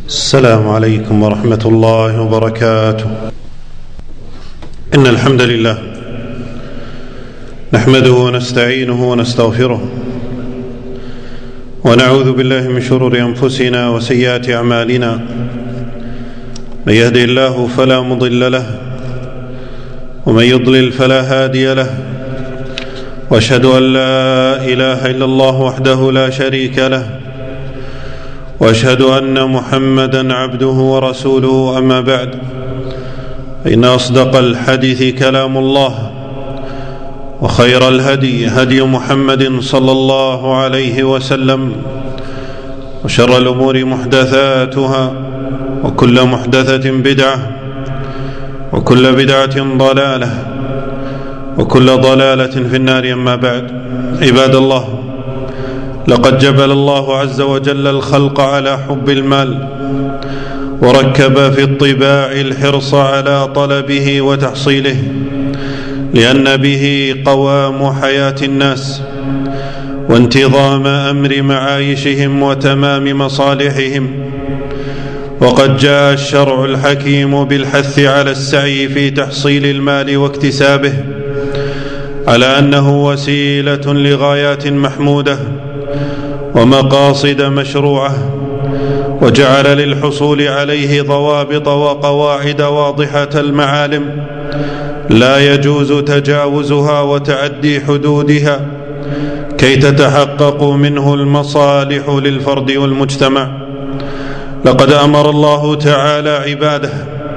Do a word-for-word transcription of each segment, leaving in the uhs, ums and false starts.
السلام عليكم ورحمة الله وبركاته. إن الحمد لله نحمده ونستعينه ونستغفره ونعوذ بالله من شرور أنفسنا وسيئات أعمالنا. من يهده الله فلا مضل له ومن يضلل فلا هادي له، وأشهد أن لا إله إلا الله وحده لا شريك له، وأشهد أن محمدًا عبده ورسوله. أما بعد، إن أصدق الحديث كلام الله، وخير الهدي هدي محمد صلى الله عليه وسلم، وشر الأمور محدثاتها، وكل محدثة بدعة، وكل بدعة ضلالة، وكل ضلالة في النار. أما بعد، عباد الله، لقد جبل الله عز وجل الخلق على حب المال، وركب في الطباع الحرص على طلبه وتحصيله، لأن به قوام حياة الناس وانتظام أمر معايشهم وتمام مصالحهم. وقد جاء الشرع الحكيم بالحث على السعي في تحصيل المال واكتسابه، على أنه وسيلة لغايات محمودة ومقاصد مشروعة، وجعل للحصول عليه ضوابط وقواعد واضحة المعالم لا يجوز تجاوزها وتعدي حدودها، كي تتحقق منه المصالح للفرد والمجتمع. لقد أمر الله تعالى عباده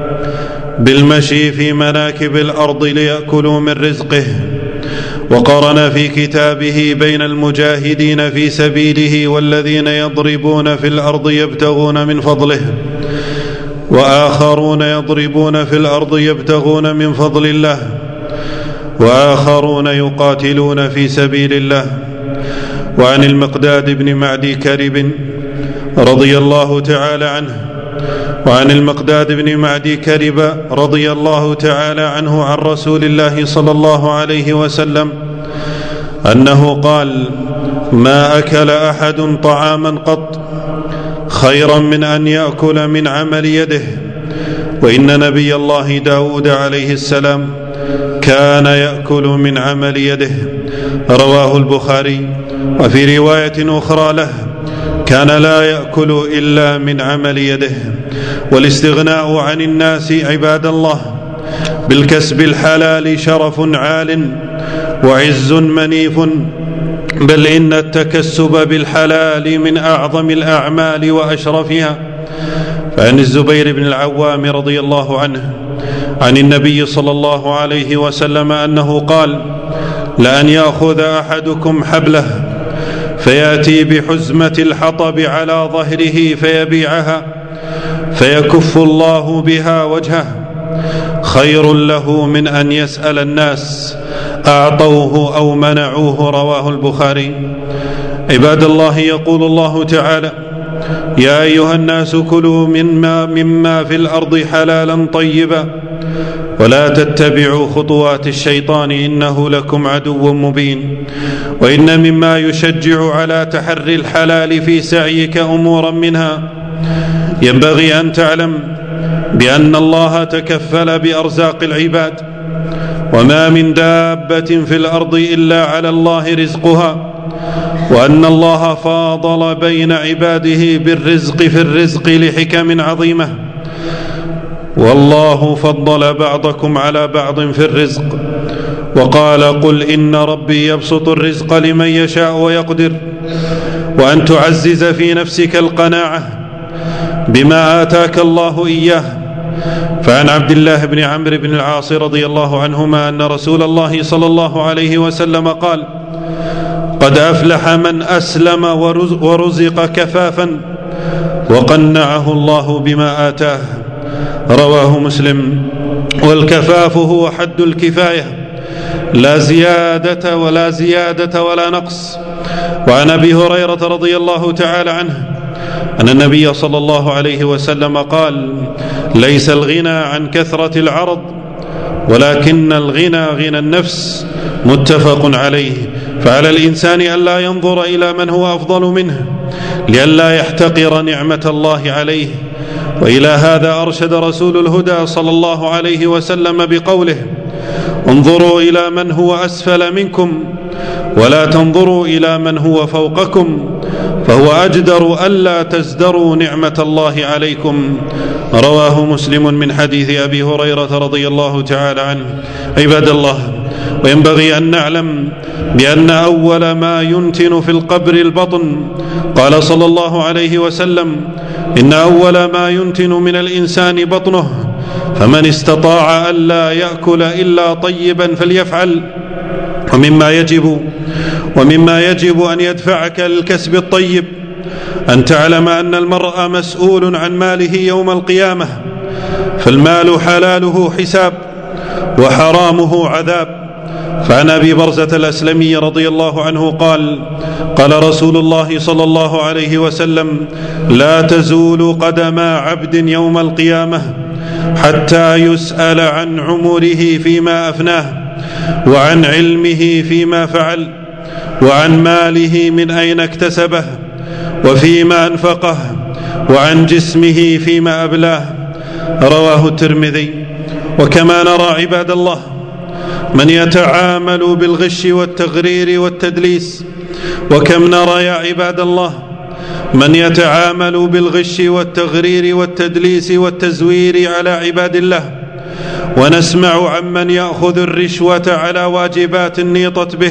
بالمشي في مناكب الأرض ليأكلوا من رزقه، وقارن في كتابه بين المجاهدين في سبيله والذين يضربون في الأرض يبتغون من فضله، وآخرون يضربون في الأرض يبتغون من فضل الله، وآخرون يقاتلون في سبيل الله. وعن المقداد بن معدي كرب رضي الله تعالى عنه وعن المقداد بن معدي كرب رضي الله تعالى عنه عن رسول الله صلى الله عليه وسلم أنه قال: ما أكل أحد طعاما قط خيرا من أن يأكل من عمل يده، وإن نبي الله داود عليه السلام كان يأكل من عمل يده. رواه البخاري. وفي رواية أخرى له: كان لا يأكل إلا من عمل يده. والاستغناء عن الناس عباد الله بالكسب الحلال شرف عال وعز منيف، بل إن التكسب بالحلال من أعظم الأعمال وأشرفها. فعن الزبير بن العوام رضي الله عنه عن النبي صلى الله عليه وسلم أنه قال: لأن يأخذ أحدكم حبله فيأتي بحزمة الحطب على ظهره فيبيعها فيكف الله بها وجهه خير له من أن يسأل الناس أعطوه أو منعوه. رواه البخاري. عباد الله، يقول الله تعالى: يا أيها الناس كلوا مما, مما في الأرض حلالا طيبا ولا تتبعوا خطوات الشيطان إنه لكم عدو مبين. وإن مما يشجع على تحري الحلال في سعيك أمورا منها: ينبغي أن تعلم بأن الله تكفل بأرزاق العباد، وما من دابة في الأرض إلا على الله رزقها، وأن الله فاضل بين عباده بالرزق في الرزق لحكم عظيمة، والله فضل بعضكم على بعض في الرزق. وقال: قل إن ربي يبسط الرزق لمن يشاء ويقدر. وأن تعزز في نفسك القناعة بما آتاك الله إياه. فعن عبد الله بن عمرو بن العاص رضي الله عنهما أن رسول الله صلى الله عليه وسلم قال: قد أفلح من أسلم ورزق كفافا وقنعه الله بما آتاه. رواه مسلم. والكفاف هو حد الكفاية، لا زيادة ولا زيادة ولا نقص. وعن أبي هريرة رضي الله تعالى عنه أن النبي صلى الله عليه وسلم قال: ليس الغنى عن كثرة العرض ولكن الغنى غنى النفس. متفق عليه. فعلى الإنسان ألا ينظر إلى من هو أفضل منه لئلا يحتقر نعمة الله عليه. وإلى هذا أرشد رسول الهدى صلى الله عليه وسلم بقوله: انظروا إلى من هو أسفل منكم ولا تنظروا إلى من هو فوقكم، فهو أجدر ألا تزدروا نعمة الله عليكم. رواه مسلم من حديث أبي هريرة رضي الله تعالى عنه. عباد الله، وينبغي أن نعلم بأن أول ما ينتن في القبر البطن. قال صلى الله عليه وسلم: إن أول ما ينتن من الإنسان بطنه، فمن استطاع ألا يأكل إلا طيبا فليفعل. ومما يجب ومما يجب أن يدفعك للكسب الطيب أن تعلم أن المرء مسؤول عن ماله يوم القيامة، فالمال حلاله حساب وحرامه عذاب. فعن أبي برزة الأسلمي رضي الله عنه قال: قال رسول الله صلى الله عليه وسلم: لا تزول قدم عبد يوم القيامة حتى يسأل عن عمره فيما أفناه، وعن علمه فيما فعل، وعن ماله من أين اكتسبه، وفيما أنفقه، وعن جسمه فيما أبلاه. رواه الترمذي. وكما نرى عباد الله من يتعامل بالغش والتغرير والتدليس، وكم نرى يا عباد الله من يتعامل بالغش والتغرير والتدليس والتزوير على عباد الله، ونسمع عمن يأخذ الرشوة على واجبات نيطت به.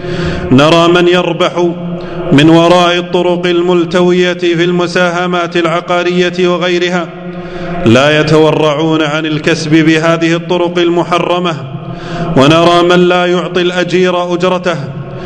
نرى من يربح من وراء الطرق الملتوية في المساهمات العقارية وغيرها، لا يتورعون عن الكسب بهذه الطرق المحرمة. ونرى من لا يعطي الأجير أجرته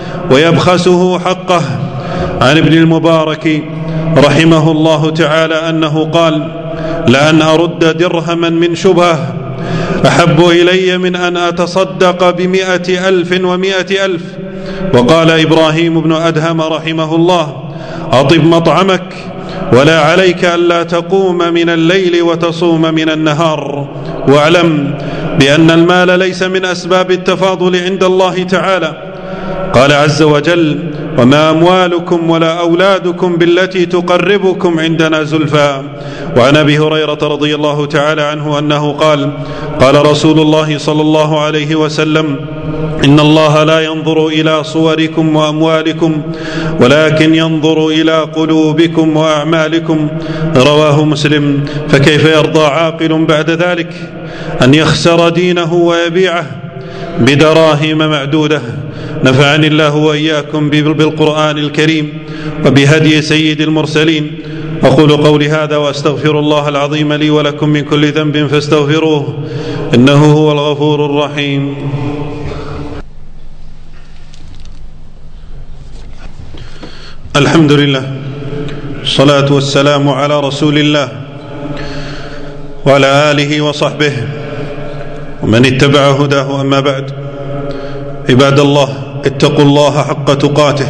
ويبخسه حقه. عن ابن المبارك رحمه الله تعالى أنه قال: لأن أرد درهما من شبهة أحب إلي من أن أتصدق بمئة ألف ومئة ألف. وقال إبراهيم بن أدهم رحمه الله: أطب مطعمك ولا عليك ألا تقوم من الليل وتصوم من النهار. واعلم بأن المال ليس من أسباب التفاضل عند الله تعالى. قال عز وجل: وما أموالكم ولا أولادكم بالتي تقربكم عندنا زلفى. وعن أبي هريرة رضي الله تعالى عنه أنه قال: قال رسول الله صلى الله عليه وسلم: إن الله لا ينظر إلى صوركم وأموالكم ولكن ينظر إلى قلوبكم وأعمالكم. رواه مسلم. فكيف يرضى عاقل بعد ذلك أن يخسر دينه ويبيعه بدراهم معدودة؟ نفعني الله وإياكم بالقرآن الكريم وبهدي سيد المرسلين. أقول قولي هذا وأستغفر الله العظيم لي ولكم من كل ذنب فاستغفروه إنه هو الغفور الرحيم. الحمد لله، الصلاة والسلام على رسول الله وعلى آله وصحبه ومن اتبع هداه. أما بعد، عباد الله، اتقوا الله حق تقاته،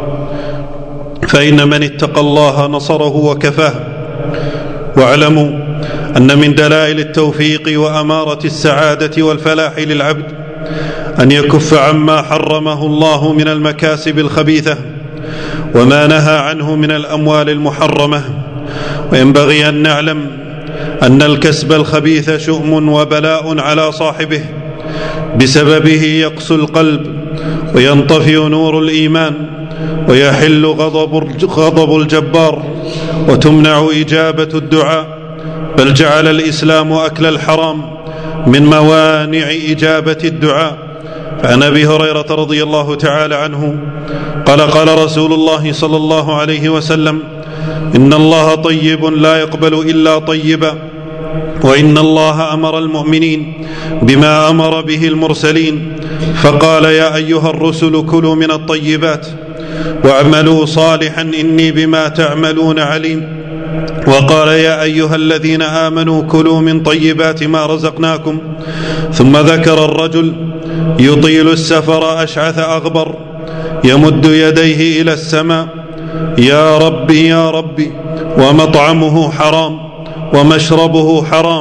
فإن من اتقى الله نصره وكفاه. واعلموا أن من دلائل التوفيق وأمارة السعادة والفلاح للعبد أن يكف عما حرمه الله من المكاسب الخبيثة وما نهى عنه من الأموال المحرمة. وينبغي أن نعلم أن الكسب الخبيث شؤم وبلاء على صاحبه، بسببه يقسو القلب وينطفئ نور الإيمان ويحل غضب, غضب الجبار وتمنع إجابة الدعاء. بل جعل الإسلام أكل الحرام من موانع إجابة الدعاء. فعن أبي هريرة رضي الله تعالى عنه قال: قال رسول الله صلى الله عليه وسلم: إن الله طيب لا يقبل إلا طيبا، وإن الله أمر المؤمنين بما أمر به المرسلين، فقال: يا أيها الرسل كلوا من الطيبات واعملوا صالحا إني بما تعملون عليم. وقال: يا أيها الذين آمنوا كلوا من طيبات ما رزقناكم. ثم ذكر الرجل يطيل السفر أشعث أغبر يمد يديه إلى السماء: يا ربي يا ربي، ومطعمه حرام ومشربه حرام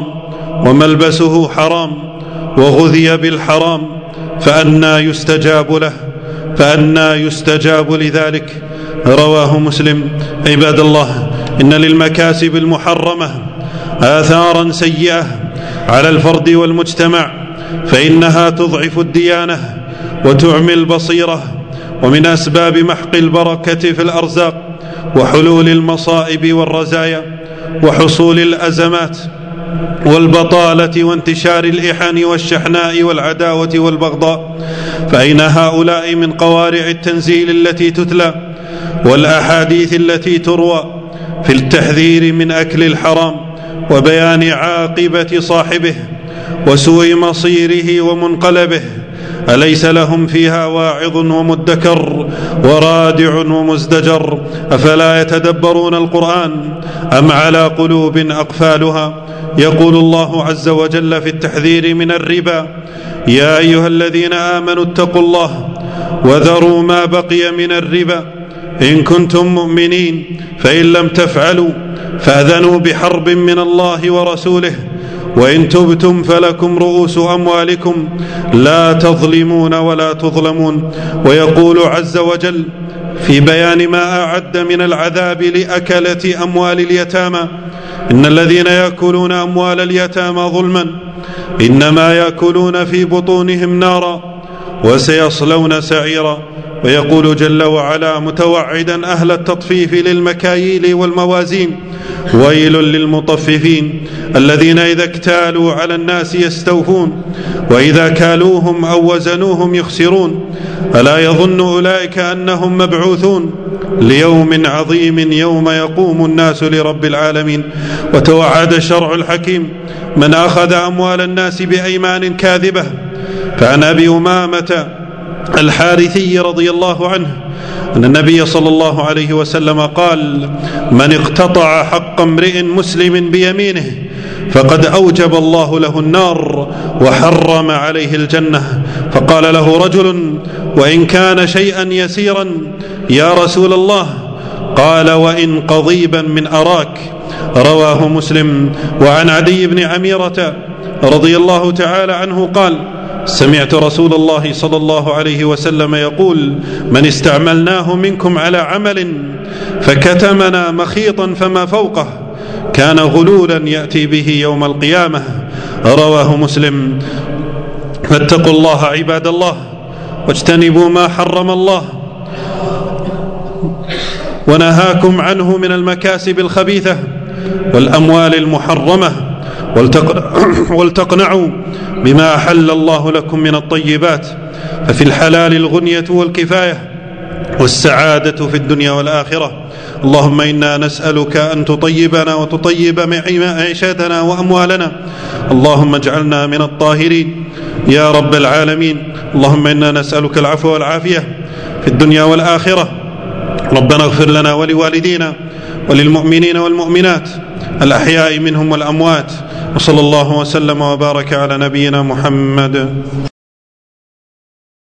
وملبسه حرام وغذي بالحرام، فأنى يستجاب له؟ فأنى يستجاب لذلك؟ رواه مسلم. عباد الله، إن للمكاسب المحرمة آثارا سيئة على الفرد والمجتمع، فإنها تضعف الديانة وتعمي البصيرة، ومن أسباب محق البركة في الأرزاق وحلول المصائب والرزايا وحصول الأزمات والبطالة وانتشار الإحن والشحناء والعداوة والبغضاء. فأين هؤلاء من قوارع التنزيل التي تتلى والأحاديث التي تروى في التحذير من أكل الحرام وبيان عاقبة صاحبه وسوء مصيره ومنقلبه؟ أليس لهم فيها واعظ ومدكر ورادع ومزدجر؟ أفلا يتدبرون القرآن أم على قلوب أقفالها؟ يقول الله عز وجل في التحذير من الربا: يا أيها الذين آمنوا اتقوا الله وذروا ما بقي من الربا إن كنتم مؤمنين، فإن لم تفعلوا فأذنوا بحرب من الله ورسوله، وإن تبتم فلكم رؤوس أموالكم لا تظلمون ولا تظلمون. ويقول عز وجل في بيان ما أعد من العذاب لأكلة أموال اليتامى: إن الذين يأكلون أموال اليتامى ظلما إنما يأكلون في بطونهم نارا وسيصلون سعيرا. ويقول جل وعلا متوعدا أهل التطفيف للمكاييل والموازين: ويل للمطففين الذين إذا اكتالوا على الناس يستوفون وإذا كالوهم أو وزنوهم يخسرون. ألا يظن أولئك أنهم مبعوثون ليوم عظيم يوم يقوم الناس لرب العالمين. وتوعد الشرع الحكيم من أخذ أموال الناس بأيمان كاذبة. فعن أبي أمامة الحارثي رضي الله عنه أن النبي صلى الله عليه وسلم قال: من اقتطع حق امرئ مسلم بيمينه فقد أوجب الله له النار وحرم عليه الجنة. فقال له رجل: وإن كان شيئا يسيرا يا رسول الله؟ قال: وإن قضيبا من أراك. رواه مسلم. وعن عدي بن عميرة رضي الله تعالى عنه قال: سمعت رسول الله صلى الله عليه وسلم يقول: من استعملناه منكم على عمل فكتمنا مخيطا فما فوقه كان غلولا يأتي به يوم القيامة. رواه مسلم. فاتقوا الله عباد الله واجتنبوا ما حرم الله ونهاكم عنه من المكاسب الخبيثة والأموال المحرمة، ولتقنعوا بما أحل الله لكم من الطيبات، ففي الحلال الغنية والكفاية والسعادة في الدنيا والآخرة. اللهم إنا نسألك أن تطيبنا وتطيب معيشتنا وأموالنا. اللهم اجعلنا من الطاهرين يا رب العالمين. اللهم إنا نسألك العفو والعافية في الدنيا والآخرة. ربنا اغفر لنا ولوالدينا وللمؤمنين والمؤمنات الأحياء منهم والأموات. وصلى الله وسلم وبارك على نبينا محمد.